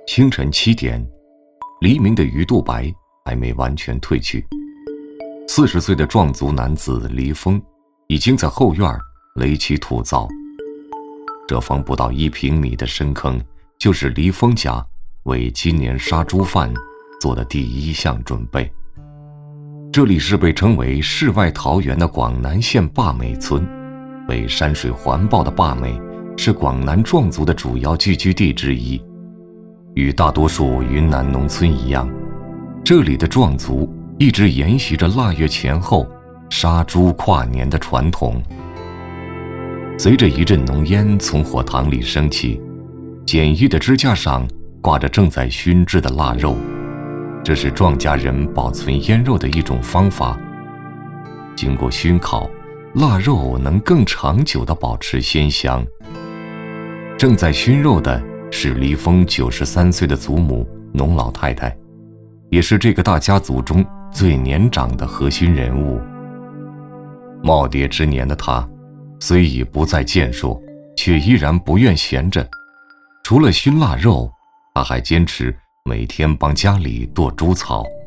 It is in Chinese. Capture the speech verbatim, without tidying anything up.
清晨七点，黎明的鱼肚白还没完全褪去。四十岁的壮族男子黎峰已经在后院垒起土灶。这方不到一平米的深坑，就是黎峰家为今年杀猪饭做的第一项准备。这里是被称为世外桃源的广南县坝美村，被山水环抱的坝美是广南壮族的主要聚居地之一。与大多数云南农村一样，这里的壮族一直沿袭着腊月前后杀猪跨年的传统。随着一阵浓烟从火塘里升起，简易的支架上挂着正在熏制的腊肉，这是壮家人保存腌肉的一种方法。经过熏烤，腊肉能更长久地保持鲜香。正在熏肉的是黎峰九十三岁的祖母农老太太，也是这个大家族中最年长的核心人物。耄耋之年的她虽已不再健硕，却依然不愿闲着。除了熏腊肉，她还坚持每天帮家里剁猪草。